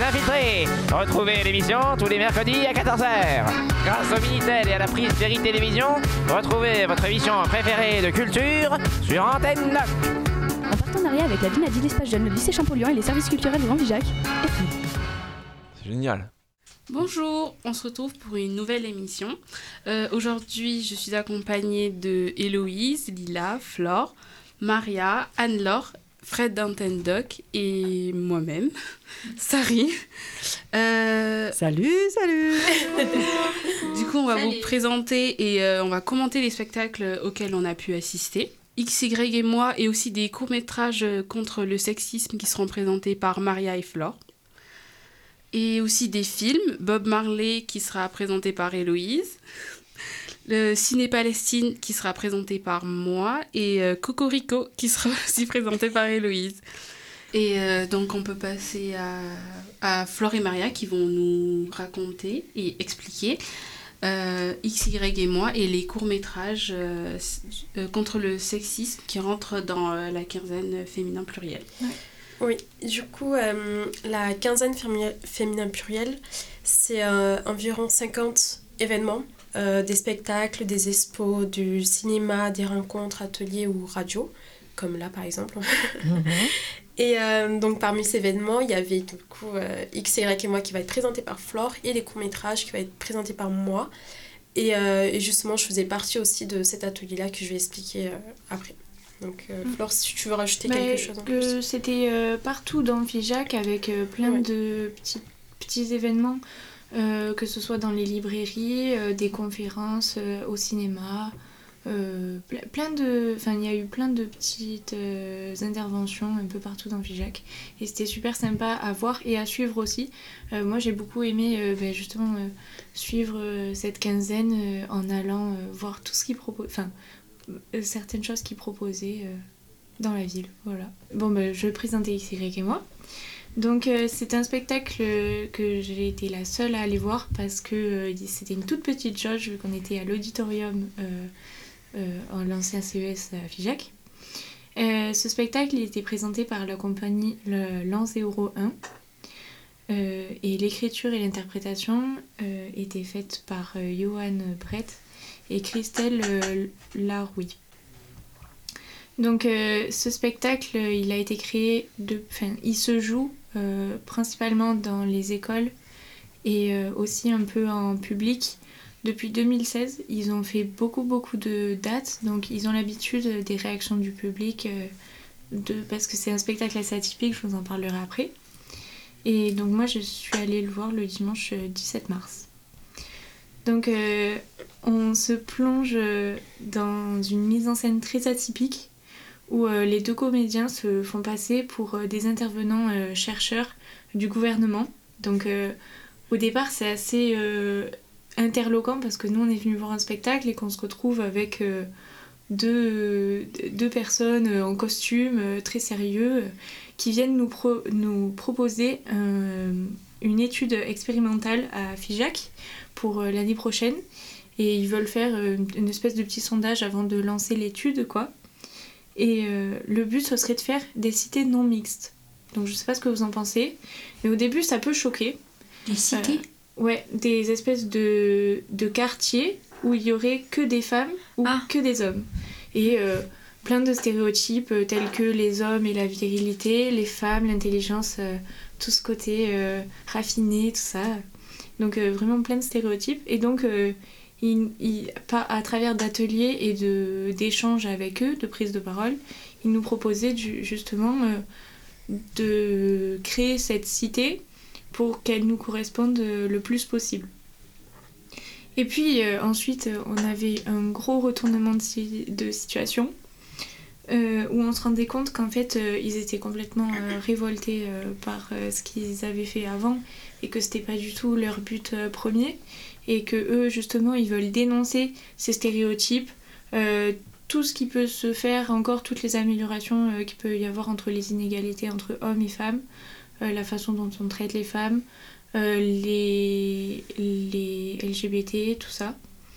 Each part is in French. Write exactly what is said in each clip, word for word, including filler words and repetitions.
infiltrés. Retrouvez l'émission tous les mercredis à quatorze heures. Grâce au Minitel et à la prise Berry Télévision, retrouvez votre émission préférée de culture sur Antenne Noc. En partenariat avec la Vinadi, l'Espace Jeune, le lycée Champollion et les services culturels de Grand-Vijac. C'est génial. Bonjour, on se retrouve pour une nouvelle émission. Euh, aujourd'hui, je suis accompagnée de Héloïse, Lila, Flore, Maria, Anne-Laure, Fred d'Antenne Doc et moi-même, Sari. Euh... Salut, salut. Du coup, on va Salut. vous présenter et euh, on va commenter les spectacles auxquels on a pu assister. X Y et moi, et aussi des courts-métrages contre le sexisme qui seront présentés par Maria et Flore. Et aussi des films, Bob Marley qui sera présenté par Héloïse, le Ciné Palestine qui sera présenté par moi et euh, Cocorico qui sera aussi présenté par Héloïse. Et euh, donc on peut passer à, à Flore et Maria qui vont nous raconter et expliquer euh, X Y et moi et les courts-métrages euh, euh, contre le sexisme qui rentrent dans euh, la quinzaine féminin pluriel. Ouais. Oui, du coup, euh, la quinzaine fémi- féminin pluriel, c'est euh, environ cinquante événements, euh, des spectacles, des expos, du cinéma, des rencontres, ateliers ou radios, comme là par exemple. Mm-hmm. Et euh, donc parmi ces événements, il y avait du coup euh, X Y et moi qui va être présenté par Flore et les courts-métrages qui va être présenté par moi. Et, euh, et justement, je faisais partie aussi de cet atelier-là que je vais expliquer euh, après. Donc euh, Flore, si tu veux rajouter bah, quelque chose en plus. euh, C'était euh, partout dans Figeac avec euh, plein ouais. de petits, petits événements, euh, que ce soit dans les librairies, euh, des conférences, euh, au cinéma, euh, ple- plein de, enfin il y a eu plein de petites euh, interventions un peu partout dans Figeac et c'était super sympa à voir et à suivre aussi. Euh, moi j'ai beaucoup aimé euh, bah, justement euh, suivre euh, cette quinzaine euh, en allant euh, voir tout ce qu'ils proposent, enfin certaines choses qu'ils proposaient euh, dans la ville, voilà. Bon, bah, je vais présenter X Y et moi. Donc, euh, c'est un spectacle que j'ai été la seule à aller voir parce que euh, c'était une toute petite jauge vu qu'on était à l'auditorium euh, euh, en l'ancien C E S à Figeac. Euh, ce spectacle il était présenté par la compagnie le L'An zéro un euh, et l'écriture et l'interprétation euh, étaient faites par euh, Johan Brett et Christelle euh, Larouille. Donc euh, ce spectacle, il a été créé, de, enfin, il se joue euh, principalement dans les écoles et euh, aussi un peu en public. Depuis deux mille seize, ils ont fait beaucoup beaucoup de dates, donc ils ont l'habitude des réactions du public, euh, de, parce que c'est un spectacle assez atypique, je vous en parlerai après. Et donc moi je suis allée le voir le dimanche dix-sept mars. Donc euh, on se plonge dans une mise en scène très atypique où euh, les deux comédiens se font passer pour euh, des intervenants euh, chercheurs du gouvernement. Donc euh, au départ c'est assez euh, interloquant parce que nous on est venus voir un spectacle et qu'on se retrouve avec euh, deux, deux personnes en costume euh, très sérieux euh, qui viennent nous, pro- nous proposer un, une étude expérimentale à Figeac pour euh, l'année prochaine et ils veulent faire euh, une espèce de petit sondage avant de lancer l'étude quoi. Et euh, le but ce serait de faire des cités non mixtes. Donc je sais pas ce que vous en pensez, mais au début ça peut choquer. Des cités euh, Ouais, des espèces de, de quartiers où il y aurait que des femmes ou ah. que des hommes. Et euh, plein de stéréotypes euh, tels que les hommes et la virilité, les femmes, l'intelligence, euh, tout ce côté euh, raffiné, tout ça. Donc euh, vraiment plein de stéréotypes. Et donc euh, il, il, à travers d'ateliers et de, d'échanges avec eux, de prise de parole, ils nous proposaient du, justement euh, de créer cette cité pour qu'elle nous corresponde le plus possible. Et puis euh, ensuite, on avait un gros retournement de, si- de situation euh, où on se rendait compte qu'en fait, euh, ils étaient complètement euh, révoltés euh, par euh, ce qu'ils avaient fait avant et que c'était pas du tout leur but euh, premier et que eux, justement, ils veulent dénoncer ces stéréotypes, euh, tout ce qui peut se faire, encore toutes les améliorations euh, qu'il peut y avoir entre les inégalités entre hommes et femmes, euh, la façon dont on traite les femmes, euh, les, les L G B T, tout ça.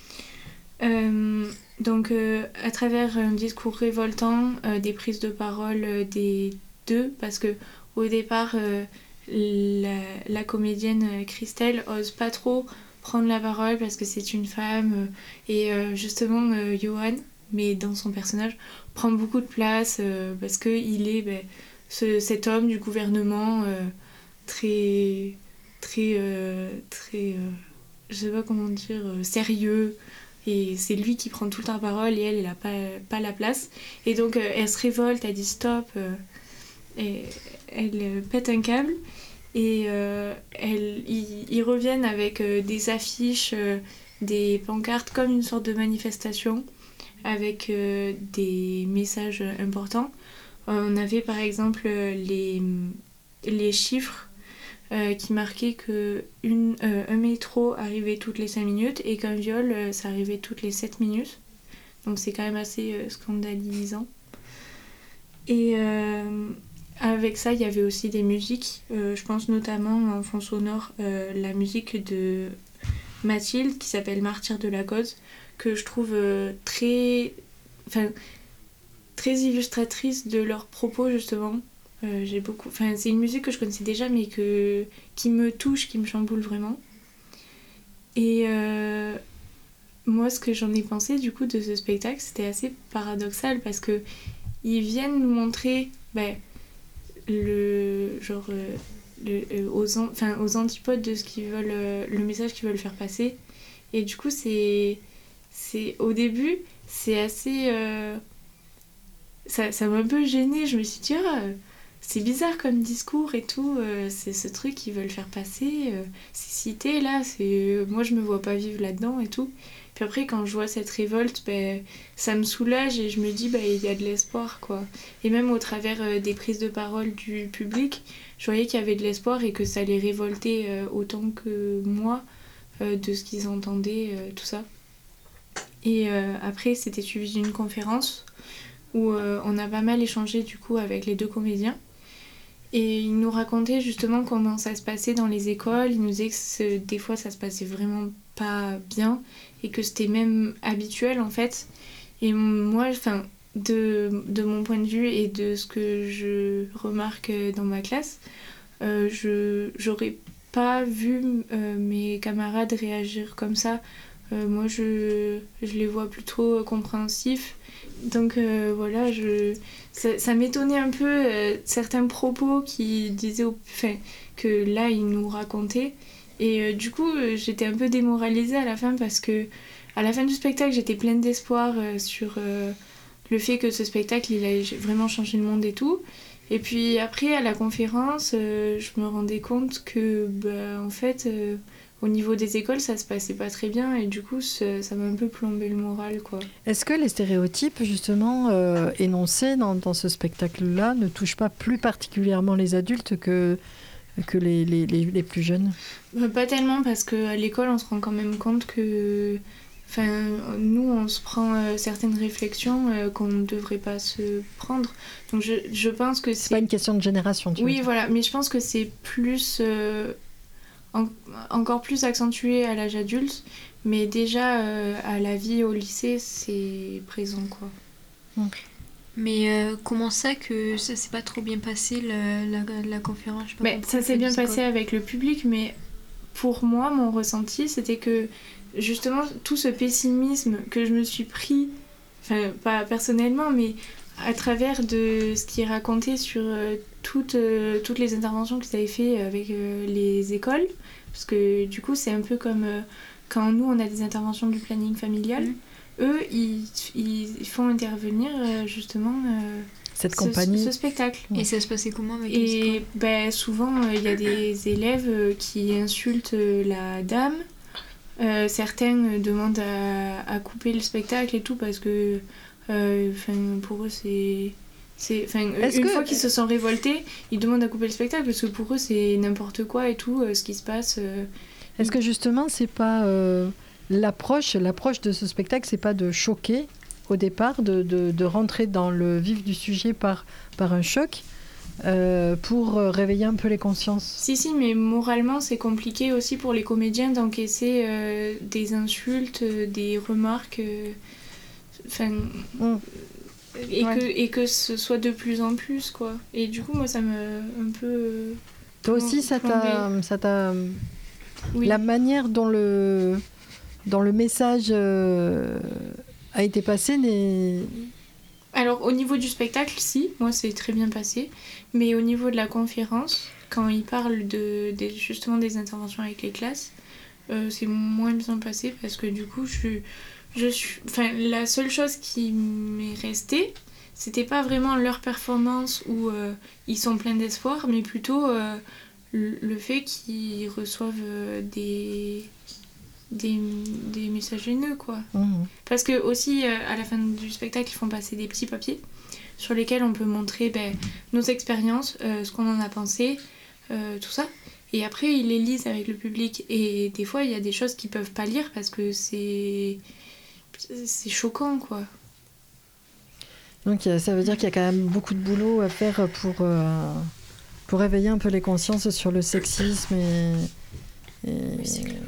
Euh, donc euh, à travers un discours révoltant, euh, des prises de parole euh, des deux, parce que au départ euh, la, la comédienne Christelle ose pas trop prendre la parole parce que c'est une femme euh, et euh, justement euh, Johan, mais dans son personnage, prend beaucoup de place euh, parce qu'il est ben, ce, cet homme du gouvernement euh, très très euh, très euh, je sais pas comment dire euh, sérieux, et c'est lui qui prend tout le temps la parole et elle elle a pas, pas la place, et donc euh, elle se révolte, elle dit stop, euh, et elle euh, pète un câble. Et euh, elles, ils, ils reviennent avec euh, des affiches, euh, des pancartes comme une sorte de manifestation avec euh, des messages importants. Euh, on avait par exemple les, les chiffres euh, qui marquaient qu'un euh, un métro arrivait toutes les cinq minutes et qu'un viol, euh, ça arrivait toutes les sept minutes. Donc c'est quand même assez euh, scandalisant. Et... Euh, Avec ça, il y avait aussi des musiques. Euh, je pense notamment en fond sonore euh, la musique de Mathilde qui s'appelle Martyr de la cause, que je trouve euh, très, enfin, très illustratrice de leurs propos justement. Euh, j'ai beaucoup, enfin, c'est une musique que je connaissais déjà mais que, qui me touche, qui me chamboule vraiment. Et euh, moi, ce que j'en ai pensé du coup de ce spectacle, c'était assez paradoxal parce que ils viennent nous montrer... Ben, le genre euh, le, euh, aux, an, enfin, aux antipodes de ce qu'ils veulent, euh, le message qu'ils veulent faire passer, et du coup c'est c'est au début c'est assez euh, ça, ça m'a un peu gênée. Je me suis dit ah, c'est bizarre comme discours et tout, euh, c'est ce truc qu'ils veulent faire passer, euh, ces cités là, c'est euh, moi je me vois pas vivre là-dedans et tout. Puis après, quand je vois cette révolte, ben, ça me soulage et je me dis ben, il y a de l'espoir, quoi. Et même au travers euh, des prises de parole du public, je voyais qu'il y avait de l'espoir et que ça les révoltait euh, autant que moi euh, de ce qu'ils entendaient, euh, tout ça. Et euh, après, c'était suivi d'une conférence où euh, on a pas mal échangé du coup avec les deux comédiens. Et ils nous racontaient justement comment ça se passait dans les écoles. Ils nous disaient que ce, des fois ça se passait vraiment pas bien et que c'était même habituel en fait. Et moi, enfin, de, de mon point de vue et de ce que je remarque dans ma classe, euh, je j'aurais pas vu euh, mes camarades réagir comme ça. Euh, moi, je, je les vois plutôt compréhensifs. Donc euh, voilà, je, ça, ça m'étonnait un peu euh, certains propos qui disaient, au, enfin, que là, ils nous racontaient. Et euh, du coup, euh, j'étais un peu démoralisée à la fin parce que à la fin du spectacle, j'étais pleine d'espoir euh, sur euh, le fait que ce spectacle, il a vraiment changé le monde et tout. Et puis après, à la conférence, euh, je me rendais compte que, bah, en fait, euh, au niveau des écoles, ça se passait pas très bien et du coup, ça, ça m'a un peu plombé le moral, quoi. Est-ce que les stéréotypes, justement, euh, énoncés dans, dans ce spectacle-là ne touchent pas plus particulièrement les adultes que, que les, les, les, les plus jeunes ? Bah, pas tellement, parce qu'à l'école, on se rend quand même compte que... Enfin, nous, on se prend euh, certaines réflexions euh, qu'on ne devrait pas se prendre. Donc, je, je pense que c'est... C'est pas une question de génération, tu Oui, vois. voilà. Mais je pense que c'est plus... Euh, en, encore plus accentué à l'âge adulte. Mais déjà, euh, à la vie au lycée, c'est présent, quoi. Hum. Mais euh, comment ça que ça s'est pas trop bien passé, la, la, la conférence? J'ai pas Mais compris, ça s'est bien c'est passé quoi avec le public, mais pour moi, mon ressenti, c'était que justement, tout ce pessimisme que je me suis pris, enfin, pas personnellement, mais à travers de ce qui est raconté sur euh, toutes, euh, toutes les interventions qu'ils avaient fait avec euh, les écoles, parce que du coup, c'est un peu comme euh, quand nous, on a des interventions du planning familial, mmh. eux, ils, ils font intervenir euh, justement euh, cette ce, compagnie. ce spectacle. Et ça se passait comment avec les Et écoles? ben, souvent, il euh, y a des élèves euh, qui insultent euh, la dame. Euh, certains demandent à, à couper le spectacle et tout parce que euh, pour eux c'est, c'est une que... fois qu'ils se sont révoltés, ils demandent à couper le spectacle parce que pour eux c'est n'importe quoi et tout euh, ce qui se passe. Euh... Est-ce que justement c'est pas euh, l'approche, l'approche de ce spectacle, c'est pas de choquer au départ, de, de, de rentrer dans le vif du sujet par, par un choc? Euh, pour réveiller un peu les consciences. Si, si, mais moralement, c'est compliqué aussi pour les comédiens d'encaisser euh, des insultes, euh, des remarques, enfin, euh, mm. et, ouais. que, et que ce soit de plus en plus, quoi. Et du coup, moi, ça me un peu... Euh, Toi aussi, ça t'a, ça t'a... Oui. La manière dont le, dont le message euh, a été passé n'est... Alors, au niveau du spectacle, si, moi, c'est très bien passé. Mais au niveau de la conférence, quand il parle de, de, justement des interventions avec les classes, euh, c'est moins bien passé parce que du coup, je, je suis... Enfin, la seule chose qui m'est restée, c'était pas vraiment leur performance où euh, ils sont pleins d'espoir, mais plutôt euh, le, le fait qu'ils reçoivent euh, des... Des, des messages haineux, quoi. Mmh. Parce que aussi, euh, à la fin du spectacle, ils font passer des petits papiers sur lesquels on peut montrer ben, nos expériences, euh, ce qu'on en a pensé, euh, tout ça. Et après, ils les lisent avec le public. Et des fois, il y a des choses qu'ils peuvent pas lire parce que c'est... c'est choquant, quoi. Donc ça veut dire qu'il y a quand même beaucoup de boulot à faire pour, euh, pour éveiller un peu les consciences sur le sexisme et... et... Oui, c'est clair.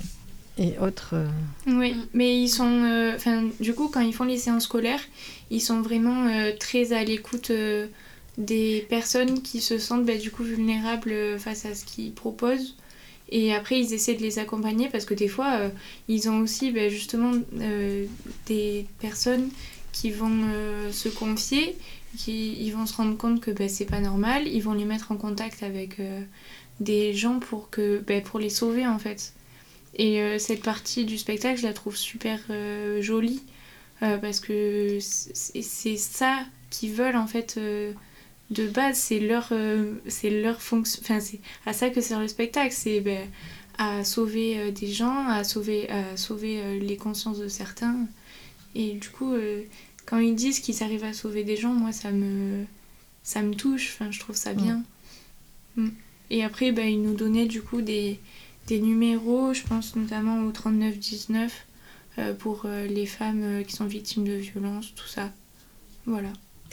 Et autres. Euh... Oui, mais ils sont. Enfin, euh, du coup, quand ils font les séances scolaires, ils sont vraiment euh, très à l'écoute euh, des personnes qui se sentent bah, du coup vulnérables face à ce qu'ils proposent. Et après, ils essaient de les accompagner parce que des fois, euh, ils ont aussi bah, justement euh, des personnes qui vont euh, se confier, qui ils vont se rendre compte que bah, c'est pas normal. Ils vont les mettre en contact avec euh, des gens pour que bah, pour les sauver en fait. Et euh, cette partie du spectacle, je la trouve super euh, jolie euh, parce que c'est, c'est ça qu'ils veulent en fait euh, de base, c'est leur, euh, c'est leur fonction, enfin c'est à ça que sert le spectacle, c'est ben, à sauver euh, des gens, à sauver, à sauver euh, les consciences de certains. Et du coup, euh, quand ils disent qu'ils arrivent à sauver des gens, moi ça me, ça me touche, enfin je trouve ça bien. Mm. Et après, ben, ils nous donnaient du coup des des numéros, je pense notamment au trente-neuf dix-neuf euh, pour euh, les femmes euh, qui sont victimes de violences, tout ça. Voilà.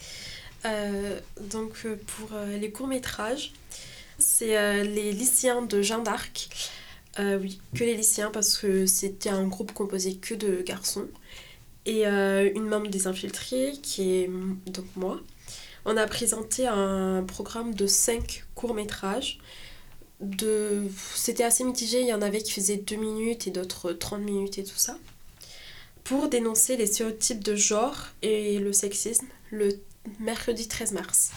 Euh, donc euh, pour euh, les courts-métrages, c'est euh, les lycéens de Jeanne d'Arc. Euh, oui, que les lycéens parce que c'était un groupe composé que de garçons. Et euh, une membre des Infiltrés, qui est donc moi, on a présenté un programme de cinq courts-métrages. De... C'était assez mitigé, il y en avait qui faisaient deux minutes et d'autres trente minutes et tout ça, pour dénoncer les stéréotypes de genre et le sexisme le mercredi treize mars.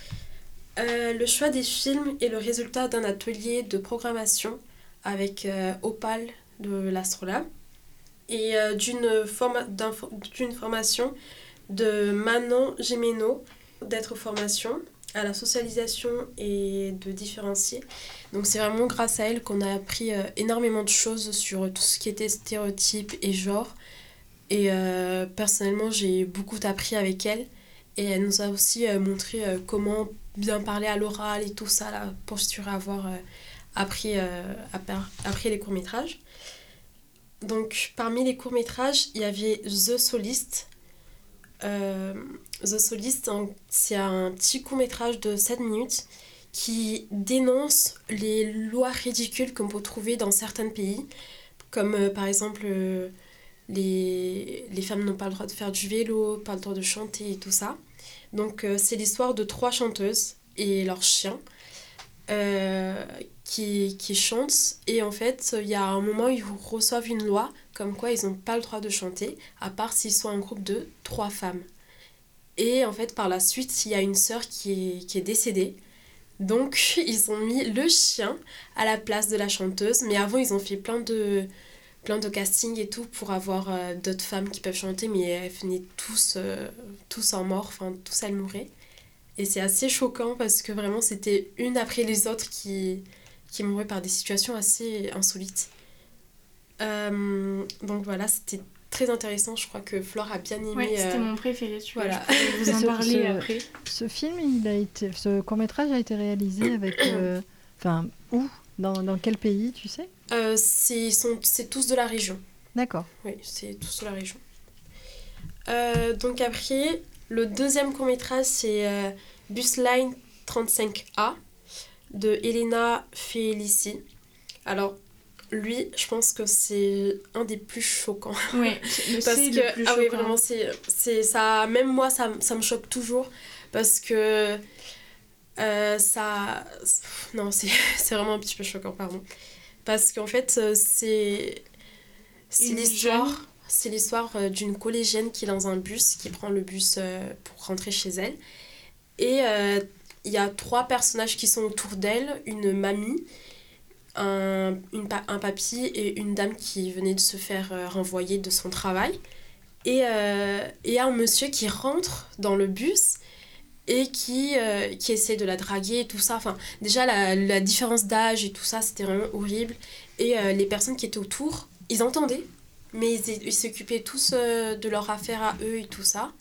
Euh, le choix des films est le résultat d'un atelier de programmation avec euh, Opal de l'Astrolabe et euh, d'une, forma- d'une formation de Manon Gémeneau d'être formation à la socialisation et de différencier. Donc c'est vraiment grâce à elle qu'on a appris euh, énormément de choses sur tout ce qui était stéréotypes et genre. Et euh, personnellement, j'ai beaucoup appris avec elle. Et elle nous a aussi euh, montré euh, comment bien parler à l'oral et tout ça, là, pour sûr avoir euh, appris, euh, appris les courts-métrages. Donc parmi les courts-métrages, il y avait The Solist. Euh, The Solist, c'est un petit court-métrage de sept minutes qui dénonce les lois ridicules qu'on peut trouver dans certains pays, comme euh, par exemple euh, les, les femmes n'ont pas le droit de faire du vélo, pas le droit de chanter et tout ça. Donc euh, c'est l'histoire de trois chanteuses et leurs chiens euh, qui, qui chantent, et en fait il y a un moment où ils reçoivent une loi comme quoi ils n'ont pas le droit de chanter à part s'ils sont un groupe de trois femmes. Et en fait par la suite il y a une sœur qui est, qui est décédée. Donc, ils ont mis le chien à la place de la chanteuse. Mais avant, ils ont fait plein de, plein de castings et tout pour avoir euh, d'autres femmes qui peuvent chanter. Mais elles venaient tous, euh, tous en mort. Enfin, tous elles mouraient. Et c'est assez choquant parce que vraiment, c'était une après les autres qui, qui mouraient par des situations assez insolites. Euh, donc voilà, c'était très intéressant. Je crois que Flore a bien aimé. Ouais, c'était euh... mon préféré. Voilà. Je peux vous en ce, parler ce, après. Ce film, il a été, ce court-métrage a été réalisé avec... Euh, enfin, où dans, dans quel pays, tu sais euh, c'est, sont, c'est tous de la région. D'accord. Oui, c'est tous de la région. Euh, donc après, le deuxième court-métrage, c'est euh, Busline trente-cinq A de Elena Felici. Alors, lui, je pense que c'est un des plus choquants. Ouais, parce c'est que le plus ah oui, choquant. vraiment, c'est, c'est ça. Même moi, ça, ça me choque toujours parce que Euh, ça... Non, c'est, c'est vraiment un petit peu choquant, pardon. Parce qu'en fait, euh, c'est... C'est Une l'histoire... jeune. C'est l'histoire euh, d'une collégienne qui est dans un bus, qui prend le bus euh, pour rentrer chez elle. Et euh, il y a trois personnages qui sont autour d'elle, une mamie, un, une pa- un papy et une dame qui venait de se faire euh, renvoyer de son travail. Et euh, il y a un monsieur qui rentre dans le bus et qui, euh, qui essaie de la draguer et tout ça. Enfin, déjà, la, la différence d'âge et tout ça, c'était vraiment horrible. Et euh, les personnes qui étaient autour, ils entendaient, mais ils, ils s'occupaient tous euh, de leur affaire à eux et tout ça.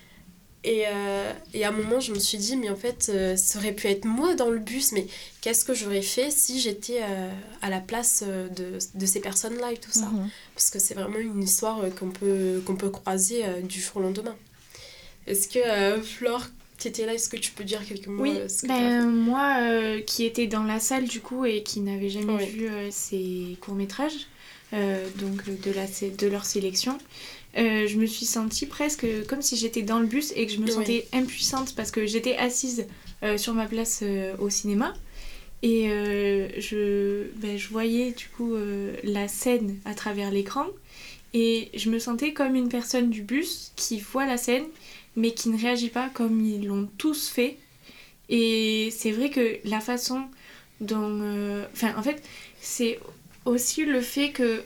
Et, euh, et à un moment, je me suis dit, mais en fait, euh, ça aurait pu être moi dans le bus, mais qu'est-ce que j'aurais fait si j'étais euh, à la place euh, de, de ces personnes-là et tout ça. Mhm. Parce que c'est vraiment une histoire euh, qu'on peut, qu'on peut croiser euh, du jour au lendemain. Est-ce que, euh, Flore, tu étais là, est-ce que tu peux dire quelques mots Oui, euh, ce que t'as fait ben, moi euh, qui étais dans la salle du coup et qui n'avais jamais Oui. vu euh, ces courts-métrages, euh, donc euh, de, la, sé- de leur sélection, euh, je me suis sentie presque comme si j'étais dans le bus et que je me Oui. sentais impuissante parce que j'étais assise euh, sur ma place euh, au cinéma et euh, je, ben, je voyais du coup euh, la scène à travers l'écran et je me sentais comme une personne du bus qui voit la scène mais qui ne réagit pas comme ils l'ont tous fait. Et c'est vrai que la façon dont... euh, Enfin, en fait, c'est aussi le fait que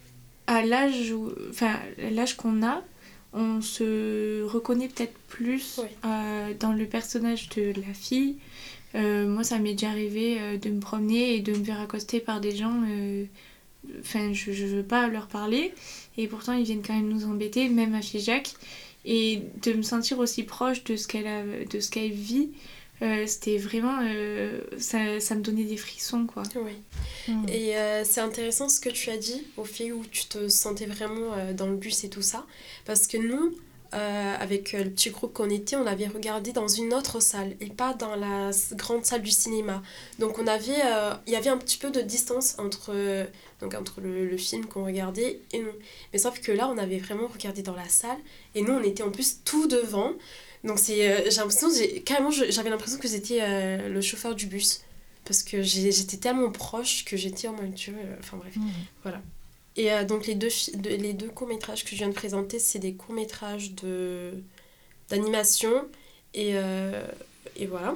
à l'âge, où- enfin, à l'âge qu'on a, on se reconnaît peut-être plus Oui. euh, dans le personnage de la fille. Euh, moi, ça m'est déjà arrivé euh, de me promener et de me faire accoster par des gens... euh, Enfin, je, je veux pas leur parler. Et pourtant, ils viennent quand même nous embêter, même à Figeac. Et de me sentir aussi proche de ce qu'elle, a, de ce qu'elle vit, euh, c'était vraiment... euh, ça, ça me donnait des frissons, quoi. Oui. Mhm. Et euh, c'est intéressant ce que tu as dit, au fait où tu te sentais vraiment euh, dans le bus et tout ça. Parce que nous, euh, avec euh, le petit groupe qu'on était, on avait regardé dans une autre salle et pas dans la s- grande salle du cinéma. Donc on avait, euh, il y avait un petit peu de distance entre, euh, donc entre le, le film qu'on regardait et nous. Mais sauf que là, on avait vraiment regardé dans la salle et nous, on était en plus tout devant. Donc c'est, euh, j'ai l'impression, j'ai, carrément, je- j'avais l'impression que j'étais euh, le chauffeur du bus. Parce que j'ai- j'étais tellement proche que j'étais en mode Dieu. euh, Enfin bref, Mhm. voilà. Et euh, donc les deux, fi- de- les deux courts-métrages que je viens de présenter, c'est des courts-métrages de, d'animation. Et, euh, et voilà.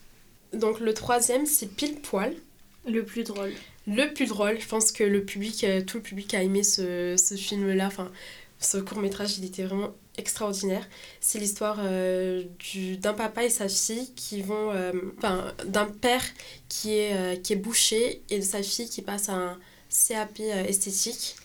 Donc le troisième, c'est Pile Poil. Le plus drôle. Le plus drôle, je pense que le public, euh, tout le public a aimé ce, ce film-là. Enfin, ce court-métrage, il était vraiment extraordinaire. C'est l'histoire euh, du, d'un papa et sa fille qui vont... euh, Enfin, d'un père qui est, euh, qui est boucher et de sa fille qui passe un C A P euh, esthétique.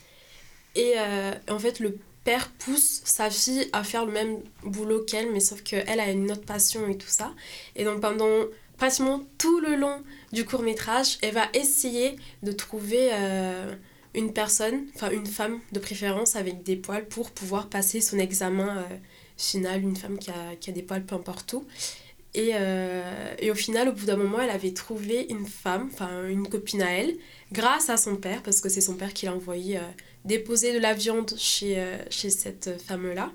Et euh, en fait, le père pousse sa fille à faire le même boulot qu'elle, mais sauf qu'elle a une autre passion et tout ça. Et donc pendant pratiquement tout le long du court-métrage, elle va essayer de trouver euh, une personne, enfin une femme de préférence avec des poils pour pouvoir passer son examen euh, final, une femme qui a, qui a des poils peu importe où. Et, euh, et au final, au bout d'un moment, elle avait trouvé une femme, enfin une copine à elle, grâce à son père, parce que c'est son père qui l'a envoyé euh, déposer de la viande chez, euh, chez cette femme-là.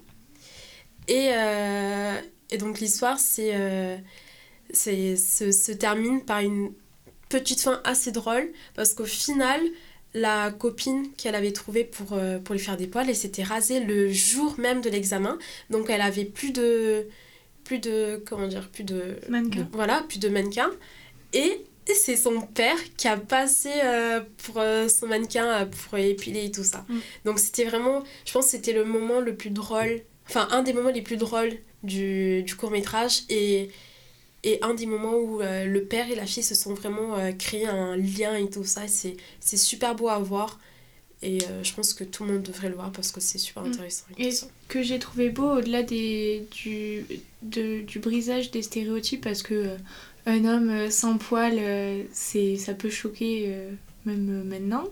Et, euh, et donc l'histoire, c'est, euh, c'est, se, se termine par une petite fin assez drôle, parce qu'au final, la copine qu'elle avait trouvée pour, euh, pour lui faire des poils, elle s'était rasée le jour même de l'examen, donc elle avait plus de... plus de... comment dire, plus de... Mannequin. Voilà, plus de mannequin. Et c'est son père qui a passé euh, pour euh, son mannequin euh, pour épiler et tout ça. Mm. Donc c'était vraiment... Je pense que c'était le moment le plus drôle... Enfin, un des moments les plus drôles du, du court-métrage. Et, et un des moments où euh, le père et la fille se sont vraiment euh, créé un lien et tout ça. C'est, c'est super beau à voir. Et euh, je pense que tout le monde devrait le voir parce que c'est super intéressant. Et Et tout ce ça. que j'ai trouvé beau au-delà des, du, de, du brisage des stéréotypes, parce que euh, un homme euh, sans poils, euh, c'est, ça peut choquer euh, même euh, maintenant.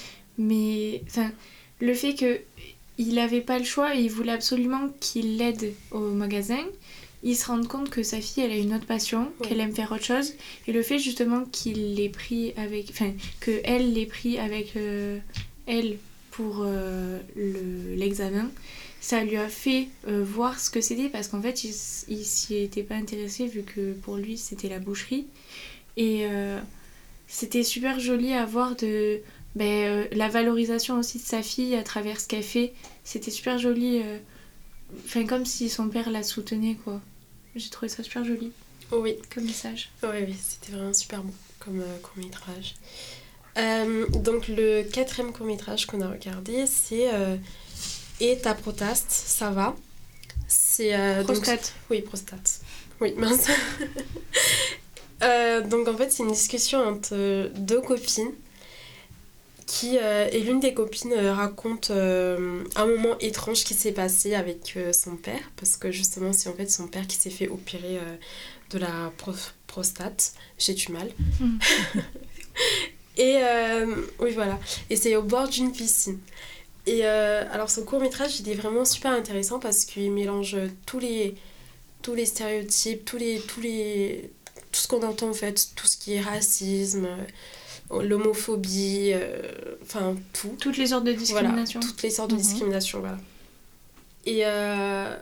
Mais enfin, le fait qu'il n'avait pas le choix et il voulait absolument qu'il l'aide au magasin, il se rend compte que sa fille, elle a une autre passion, Ouais. qu'elle aime faire autre chose. Et le fait justement qu'il l'ait pris avec... Enfin, qu'elle l'ait pris avec euh, elle pour euh, le, l'examen, ça lui a fait euh, voir ce que c'était, parce qu'en fait, il, il s'y était pas intéressé, vu que pour lui, c'était la boucherie. Et euh, c'était super joli à voir de, ben, euh, la valorisation aussi de sa fille à travers ce qu'elle fait. C'était super joli, euh, enfin, comme si son père la soutenait, quoi. J'ai trouvé ça super joli. Oui. Comme message. Oui, oui, c'était vraiment super bon comme euh, court-métrage. Euh, donc le quatrième court-métrage qu'on a regardé, c'est euh, Et ta protaste, ça va. C'est euh, Prostate. Donc, oui, prostate. Oui, mince. euh, donc en fait, c'est une discussion entre deux copines qui, euh, et l'une des copines euh, raconte euh, un moment étrange qui s'est passé avec euh, son père, parce que justement, c'est en fait son père qui s'est fait opérer euh, de la pro- prostate. J'ai du mal. Mm. Et euh, oui, voilà. Et c'est au bord d'une piscine. Et euh, alors, ce court-métrage, il est vraiment super intéressant parce qu'il mélange tous les, tous les stéréotypes, tous les, tous les, tout ce qu'on entend en fait, tout ce qui est racisme, euh, l'homophobie, euh, enfin tout. Toutes les sortes de discrimination. Voilà, toutes les sortes de Mhm. discrimination, voilà. Et euh,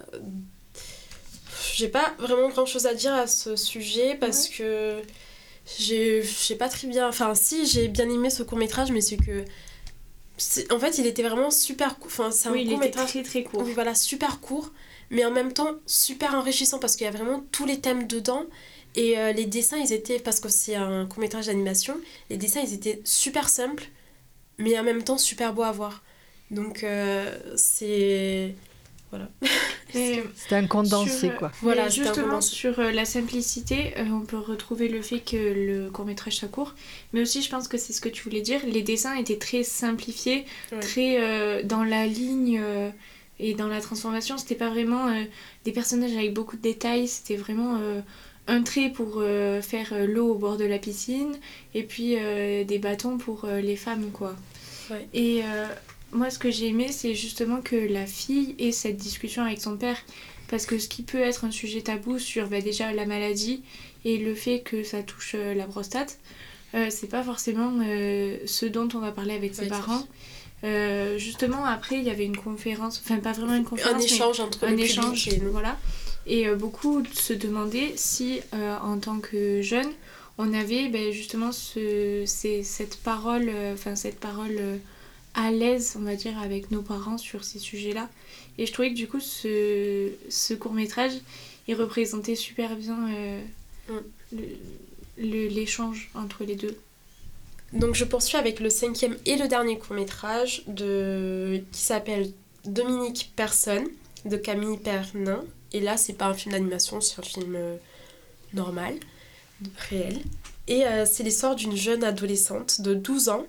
j'ai pas vraiment grand chose à dire à ce sujet parce Ouais. que j'ai, j'ai pas très bien. Enfin, si, j'ai bien aimé ce court-métrage, mais c'est que. C'est, en fait, il était vraiment super court. Enfin, c'est un Oui, il était court-métrage. très très court. Oui, voilà, super court, mais en même temps super enrichissant parce qu'il y a vraiment tous les thèmes dedans. Et euh, les dessins, ils étaient. Parce que c'est un court-métrage d'animation, les dessins, ils étaient super simples, mais en même temps super beaux à voir. Donc, euh, c'est. Voilà. Et C'était un condensé, sur, quoi. Voilà, voilà, c'était un justement, condensé. sur euh, la simplicité, euh, on peut retrouver le fait que le court-métrage soit court, mais aussi, je pense que c'est ce que tu voulais dire, les dessins étaient très simplifiés, Ouais. très euh, dans la ligne euh, et dans la transformation. C'était pas vraiment euh, des personnages avec beaucoup de détails, c'était vraiment euh, un trait pour euh, faire euh, l'eau au bord de la piscine, et puis euh, des bâtons pour euh, les femmes, quoi. Ouais. Et euh, moi, ce que j'ai aimé, c'est justement que la fille ait cette discussion avec son père. Parce que ce qui peut être un sujet tabou sur bah, déjà la maladie et le fait que ça touche euh, la prostate, euh, c'est pas forcément euh, ce dont on va parler avec ses Ouais, parents. Euh, justement, après, il y avait une conférence, enfin pas vraiment une conférence, Un mais échange entre un le échange, public et nous. voilà. Et euh, beaucoup se demandaient si, euh, en tant que jeune, on avait ben, justement ce, ces- cette parole, euh, enfin cette parole euh, à l'aise, on va dire, avec nos parents sur ces sujets-là. Et je trouvais que du coup, ce, ce court-métrage, il représentait super bien euh, Mm. le- le- l'échange entre les deux. Donc je poursuis avec le cinquième et le dernier court-métrage de... qui s'appelle Dominique Personne de Camille Pernin. Et là, c'est pas un film d'animation, c'est un film euh, normal, réel. Et euh, c'est l'histoire d'une jeune adolescente de douze ans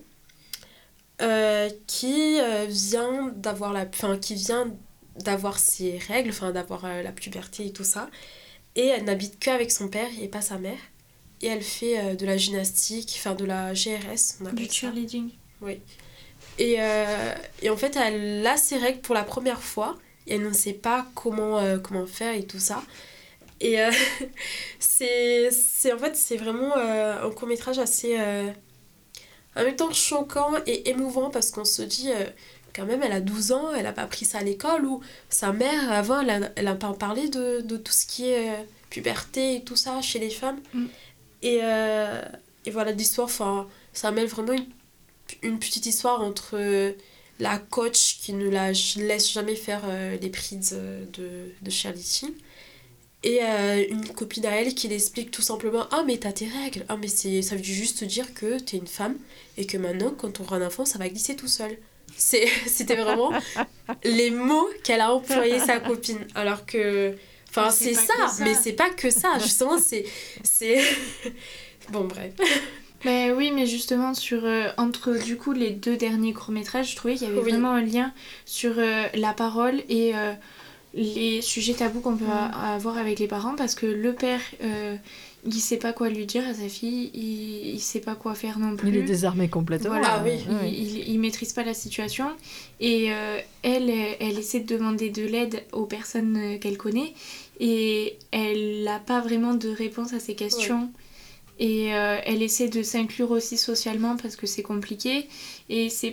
euh, qui euh, vient d'avoir la... Enfin, qui vient d'avoir ses règles, enfin d'avoir euh, la puberté et tout ça. Et elle n'habite qu'avec son père et pas sa mère. Et elle fait euh, de la gymnastique, enfin de la G R S, on appelle Du ça. cheerleading. Oui. Et, euh, et en fait, elle a ses règles pour la première fois. Et elle ne sait pas comment, euh, comment faire et tout ça. Et euh, c'est, c'est en fait, c'est vraiment euh, un court-métrage assez... euh, en même temps choquant et émouvant parce qu'on se dit... euh, quand même, elle a douze ans, elle n'a pas appris ça à l'école, ou sa mère, avant, elle a, elle a pas parlé de, de tout ce qui est euh, puberté et tout ça chez les femmes. Mm. Et, euh, et voilà, l'histoire, enfin, ça mêle vraiment une, une petite histoire entre euh, la coach qui ne la laisse jamais faire euh, les prises de, de cheerleading et euh, une copine à elle qui l'explique tout simplement « Ah, mais t'as tes règles, ah, mais c'est, ça veut juste dire que t'es une femme et que maintenant, quand on aura un enfant, ça va glisser tout seul. » C'est, c'était vraiment les mots qu'elle a employés sa copine. Alors que... Enfin, C'est c'est, pas ça, que ça. mais c'est pas que ça. Justement, c'est... c'est... Bon, bref. Mais oui, mais justement, sur, euh, entre du coup les deux derniers courts-métrages, je trouvais qu'il y avait Oui. vraiment un lien sur euh, la parole et euh, les sujets tabous qu'on peut a- avoir avec les parents, parce que le père, euh, il sait pas quoi lui dire à sa fille, il, il sait pas quoi faire non plus. Il est désarmé complètement. Voilà, Ah oui. il, Oui. il, il maîtrise pas la situation et euh, elle, elle essaie de demander de l'aide aux personnes euh, qu'elle connaît et elle n'a pas vraiment de réponse à ses questions. Et euh, elle essaie de s'inclure aussi socialement parce que c'est compliqué et c'est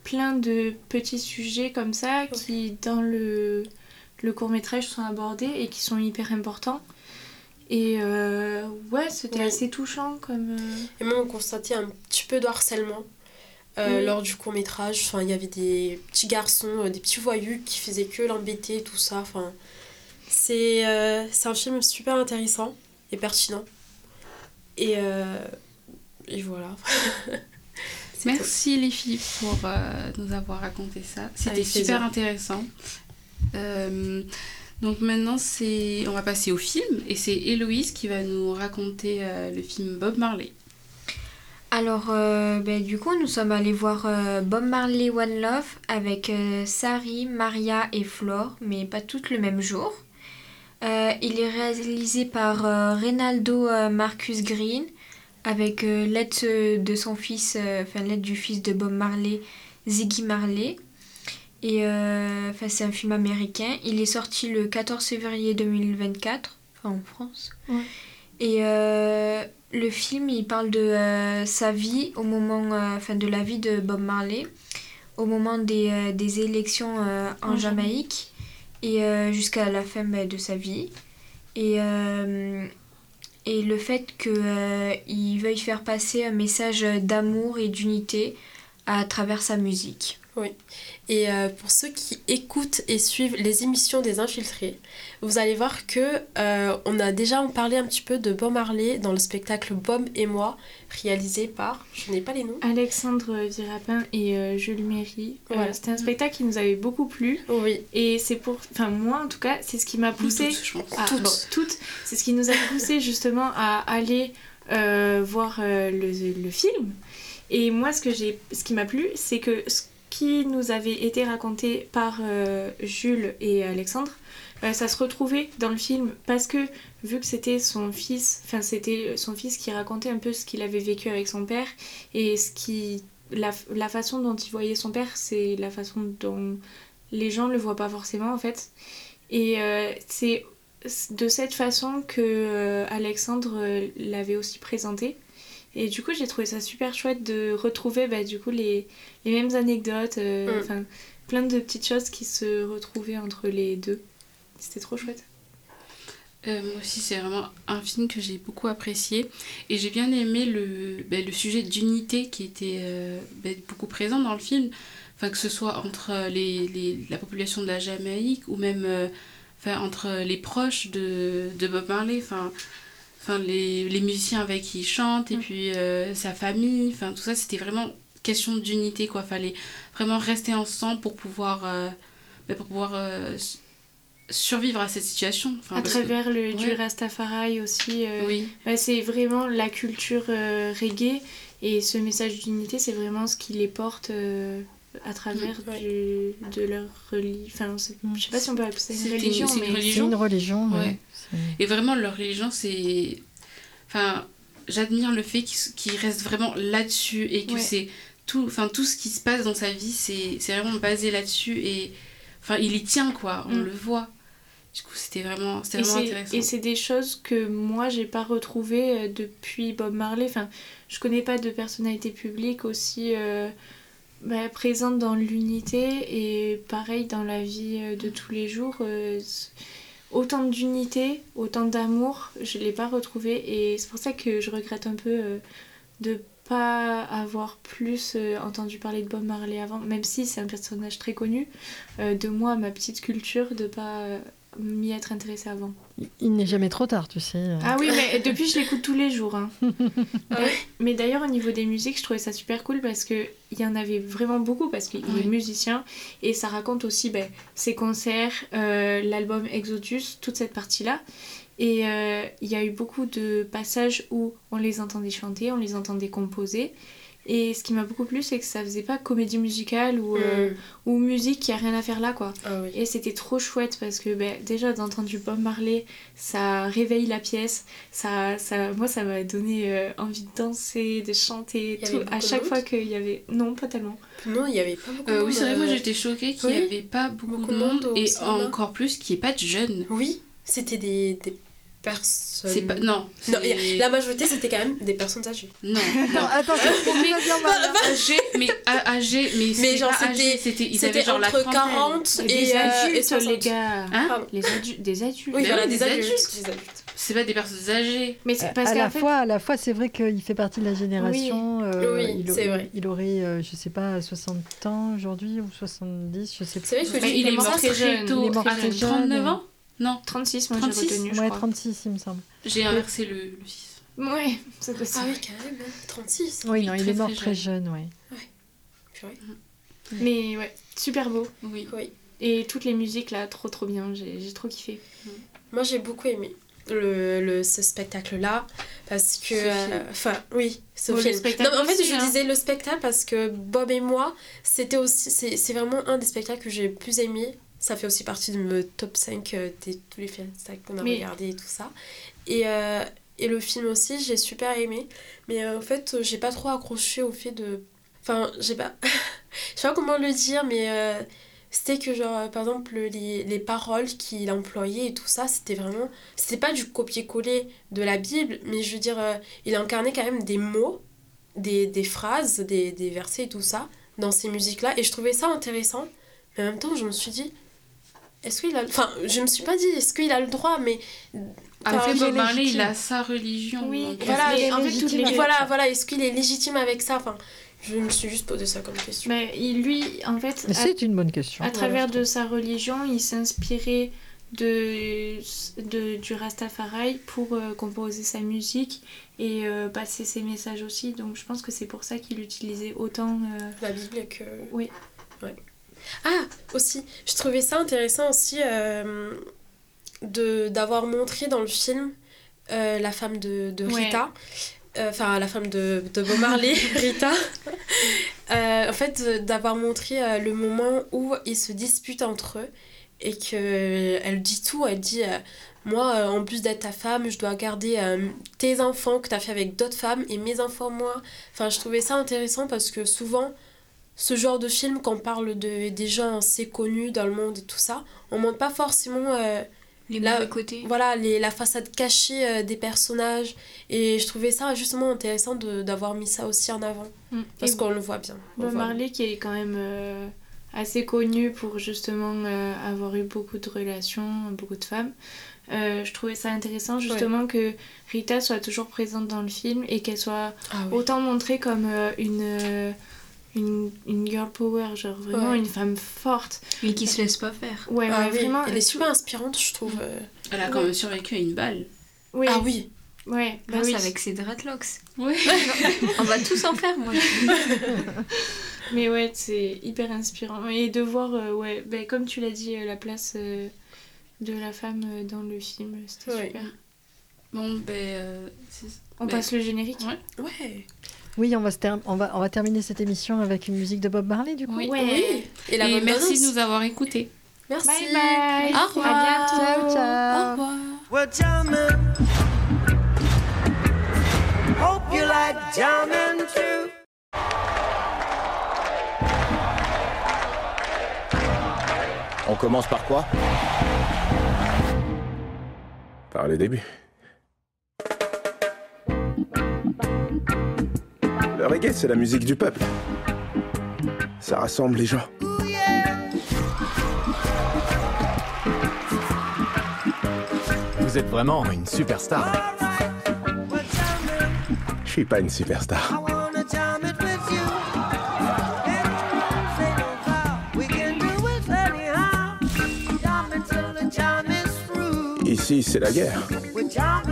plein de petits sujets comme ça qui, dans le, le court-métrage, sont abordés et qui sont hyper importants. Et euh, ouais, c'était oui. assez touchant comme... Euh... Et moi, on constatait un petit peu de harcèlement euh, oui. lors du court-métrage. Enfin, il y avait des petits garçons, euh, des petits voyous qui faisaient que l'embêter, tout ça. Enfin, c'est, euh, c'est un film super intéressant et pertinent. Et, euh, et voilà. Merci tout. Les filles pour euh, nous avoir raconté ça. C'était Avec super plaisir. Intéressant. Euh, donc maintenant, c'est... on va passer au film et c'est Héloïse qui va nous raconter euh, le film Bob Marley. Alors, euh, ben, du coup, nous sommes allés voir euh, Bob Marley One Love avec euh, Sari, Maria et Flore, mais pas toutes le même jour. Euh, il est réalisé par euh, Reynaldo euh, Marcus Green avec euh, l'aide de son fils, euh, enfin l'aide du fils de Bob Marley, Ziggy Marley. Et euh, c'est un film américain. Il est sorti le quatorze février deux mille vingt-quatre, enfin en France. Ouais. Et euh, le film, il parle de euh, sa vie au moment, euh, enfin de la vie de Bob Marley au moment des, euh, des élections euh, en mmh. Jamaïque et euh, jusqu'à la fin bah, de sa vie. Et, euh, et le fait qu'il euh, veuille faire passer un message d'amour et d'unité à travers sa musique. Oui. Et euh, pour ceux qui écoutent et suivent les émissions des Infiltrés, vous allez voir que euh, on a déjà parlé un petit peu de Bob Marley dans le spectacle Bob et moi, réalisé par, je n'ai pas les noms. Alexandre Virapin et euh, Jules Méry. Voilà. Euh, c'était un spectacle qui nous avait beaucoup plu. Oui. Et c'est pour, enfin moi en tout cas, c'est ce qui m'a poussé. Toutes, je pense. À, toutes. Bon, toutes. C'est ce qui nous a poussé justement à aller euh, voir euh, le, le film. Et moi, ce que j'ai, ce qui m'a plu, c'est que ce qui nous avait été raconté par euh, Jules et Alexandre, euh, ça se retrouvait dans le film parce que vu que c'était son fils, enfin c'était son fils qui racontait un peu ce qu'il avait vécu avec son père et ce qui, la, la façon dont il voyait son père, c'est la façon dont les gens le voient pas forcément en fait. Et euh, c'est de cette façon que euh, Alexandre euh, l'avait aussi présenté. Et du coup, j'ai trouvé ça super chouette de retrouver bah, du coup, les, les mêmes anecdotes, euh, mm. plein de petites choses qui se retrouvaient entre les deux. C'était trop chouette. Euh, moi aussi, c'est vraiment un film que j'ai beaucoup apprécié. Et j'ai bien aimé le, bah, le sujet d'unité qui était euh, bah, beaucoup présent dans le film. Enfin, que ce soit entre les, les, la population de la Jamaïque ou même euh, entre les proches de, de Bob Marley. Enfin... Enfin, les, les musiciens avec qui il chante et mmh. puis euh, sa famille, enfin tout ça c'était vraiment question d'unité quoi, fallait vraiment rester ensemble pour pouvoir euh, bah, pour pouvoir euh, survivre à cette situation. Enfin, à travers que, le ouais. du Rastafari aussi, euh, oui. bah, c'est vraiment la culture euh, reggae et ce message d'unité c'est vraiment ce qui les porte euh, à travers mmh. du, de leur religion. Enfin, je sais pas si on peut appeler ça une religion, une, mais une religion. C'est une religion, ouais. ouais. Et vraiment, leur religion, c'est... Enfin, j'admire le fait qu'ils, qu'ils restent vraiment là-dessus et que ouais. c'est tout... Enfin, tout ce qui se passe dans sa vie, c'est, c'est vraiment basé là-dessus et... Enfin, il y tient, quoi. On mm. le voit. Du coup, c'était vraiment, c'était vraiment c'est, intéressant. Et c'est des choses que moi, j'ai pas retrouvées depuis Bob Marley. Enfin, je connais pas de personnalité publique aussi... Euh... Bah, présente dans l'unité et pareil dans la vie de tous les jours. Euh, autant d'unité, autant d'amour, je ne l'ai pas retrouvé et c'est pour ça que je regrette un peu euh, de ne pas avoir plus euh, entendu parler de Bob Marley avant, même si c'est un personnage très connu, euh, de moi, ma petite culture, de ne pas euh, m'y être intéressée avant. Il n'est jamais trop tard, tu sais. Ah oui, mais depuis, je l'écoute tous les jours. Hein. euh, mais d'ailleurs, au niveau des musiques, je trouvais ça super cool parce qu'il y en avait vraiment beaucoup parce qu'il oui. est musicien et ça raconte aussi ben, ses concerts, euh, l'album Exodus, toute cette partie-là. Et il euh, y a eu beaucoup de passages où on les entendait chanter, on les entendait composer. Et ce qui m'a beaucoup plu, c'est que ça faisait pas comédie musicale ou, mmh. euh, ou musique qui a rien à faire là, quoi. Ah oui. Et c'était trop chouette parce que ben, déjà d'entendre du Bob Marley, ça réveille la pièce. Ça, ça, moi, ça m'a donné euh, envie de danser, de chanter, tout. À chaque fois qu'il y avait... Non, pas tellement. Non, il y avait pas beaucoup euh, de monde. Oui, c'est vrai, moi j'étais choquée qu'il n'y oui. avait pas beaucoup, beaucoup de monde. Et encore plus qu'il n'y ait pas de jeunes. Oui, c'était des... des... personnes. C'est pas... Non. Non, c'est- y a- la majorité, c'était quand même des personnes âgées. Non. Non, attends, c'est mais, bien mal. âgé, mais a- âgé, mais, Mais c'est genre, pas c'était- âgé, c'était, ils C'était avaient genre la entre trentaine. quarante Des et, euh, et adultes, soixante. les gars. Hein Pardon. Les adultes, des adultes. Oui, Mais voilà, oui, des des adultes. adultes. Des adultes. C'est pas des personnes âgées. Mais c'est parce à, la qu'en fait, fois, à la fois, c'est vrai qu'il fait partie de la génération. euh, Oui, il, c'est aurait- vrai. il aurait, euh, je sais pas, soixante ans aujourd'hui ou soixante-dix, je sais plus. C'est vrai que Mais lui, il est mort ça, très jeune. Il est mort à très jeune. trente-neuf ans. Non, trente-six, moi trente-six, j'ai retenu, je Ouais, crois. trente-six, il me semble. j'ai inversé le, le six. Ouais, ça doit Ah oui, quand même, hein, trente-six. Oui, non, il très, est mort très très jeune, ouais. Purée. Mais ouais, super beau. Oui. Oui. Et toutes les musiques là, trop trop bien, j'ai j'ai trop kiffé. Moi, j'ai beaucoup aimé le, le, ce spectacle-là parce que... Ce film. euh, Enfin, oui, ce Oh, le film. spectacle Non, mais en fait, aussi, je hein. disais le spectacle parce que Bob et moi, c'était aussi... C'est c'est vraiment un des spectacles que j'ai le plus aimé. Ça fait aussi partie de mon top cinq euh, de tous les spectacles qu'on a Mais- regardés et tout ça. Et, euh, et le film aussi, j'ai super aimé. Mais euh, en fait, euh, j'ai pas trop accroché au fait de... Enfin, j'ai pas... Je sais pas comment le dire, mais... euh, c'était que genre euh, par exemple les, les paroles qu'il employait et tout ça, c'était vraiment, c'était pas du copier-coller de la Bible, mais je veux dire euh, il incarnait quand même des mots, des, des phrases, des, des versets et tout ça dans ces musiques là, et je trouvais ça intéressant, mais en même temps je me suis dit est-ce qu'il a, enfin je me suis pas dit est-ce qu'il a le droit, mais Après, enfin, Bob Marley, légitime. il a sa religion. Oui, donc, voilà, mais il est en fait, toutes légitime les avec voilà ça. voilà est-ce qu'il est légitime avec ça, enfin je me suis juste posé ça comme question. Mais il, lui, en fait, Mais à, c'est une bonne question. à travers de sa religion, il s'inspirait de, de, du Rastafari pour euh, composer sa musique et euh, passer ses messages aussi. Donc je pense que c'est pour ça qu'il utilisait autant. euh, La Bible que... Oui. Ouais. Ah, aussi, je trouvais ça intéressant aussi euh, de, d'avoir montré dans le film euh, la femme de, de Rita, euh, enfin la femme de, de Bob Marley, Rita, euh, en fait euh, d'avoir montré euh, le moment où ils se disputent entre eux et qu'elle dit tout, elle dit... Euh, moi, euh, en plus d'être ta femme, je dois garder euh, tes enfants que tu as fait avec d'autres femmes et mes enfants, moi. Enfin, je trouvais ça intéressant parce que souvent, ce genre de film, quand on parle de, des gens assez connus dans le monde et tout ça, on montre pas forcément euh, Les Là, mauvais côtés. voilà, les, la façade cachée euh, des personnages. Et je trouvais ça justement intéressant de, d'avoir mis ça aussi en avant. Mm. Parce Et qu'on le voit bien. On Bob voit. Marley qui est quand même euh, assez connu pour justement euh, avoir eu beaucoup de relations, beaucoup de femmes. Euh, je trouvais ça intéressant justement que Rita soit toujours présente dans le film et qu'elle soit Ah oui. autant montrée comme euh, une, euh, une, une girl power, genre vraiment Ouais. une femme forte. Mais qui se laisse pas faire. Ouais, Ah ouais, oui, vraiment. elle est super inspirante, je trouve. euh. Elle a quand Ouais. même survécu à une balle. Oui. Ah oui. Ouais, bah Grâce oui. avec ses dreadlocks. Oui. On va tous en faire, moi. Mais ouais, c'est hyper inspirant. Et de voir, euh, ouais, bah, comme tu l'as dit, euh, la place euh, de la femme euh, dans le film, c'était Ouais. super. Bon, ben. euh, c'est- On Mais- passe le générique. Ouais. Ouais. Oui, on va, se ter- on, va, on va terminer cette émission avec une musique de Bob Marley, du coup. Oui. Ouais. Oui. Et la Et bonne merci annonce. de nous avoir écoutés. Merci. Bye bye. Au revoir. À bientôt. Ciao, ciao. Au revoir. Well, jamming. Hope you like jamming too. On commence par quoi? Par les débuts. Le reggae, c'est la musique du peuple. Ça rassemble les gens. Vous êtes vraiment une superstar. Well, jamming. Je suis pas une superstar. I wanna jam it with you. And say no how. We can do it anyhow. Jam it till the jam is through. Ici, c'est la guerre. We're jamming.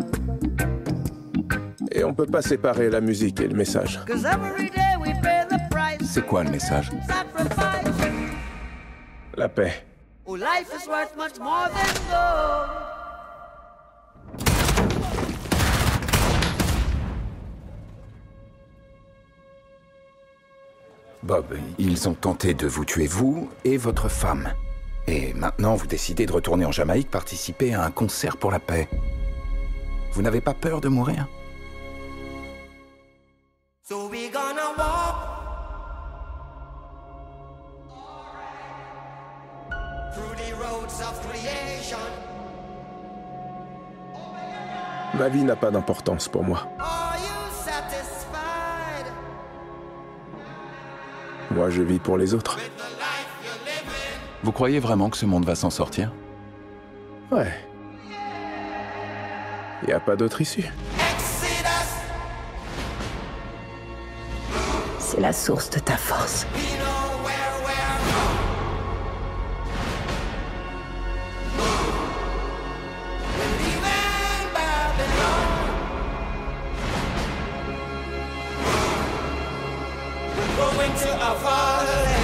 Et on peut pas séparer la musique et le message. Cause every day we pay the price. C'est quoi le message? Sacrifice. La paix. Oh, life is worth much more than gold. Bob, ils ont tenté de vous tuer, vous et votre femme. Et maintenant, vous décidez de retourner en Jamaïque participer à un concert pour la paix. Vous n'avez pas peur de mourir? So we gonna walk through the roads of creation. Ma vie n'a pas d'importance pour moi. Moi, je vis pour les autres. Vous croyez vraiment que ce monde va s'en sortir? Ouais. Y a pas d'autre issue. C'est la source de ta force. Going to our fatherland.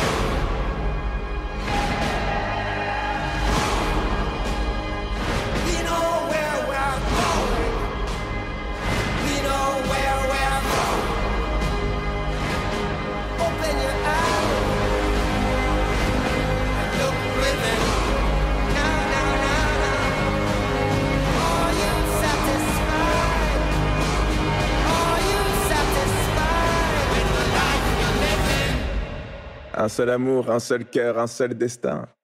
We know where we're going. We know where we're going. Open your eyes and look within. Now, now, now, now. Are you satisfied? Are you satisfied with the life you're living? Un seul amour, un seul cœur, un seul destin.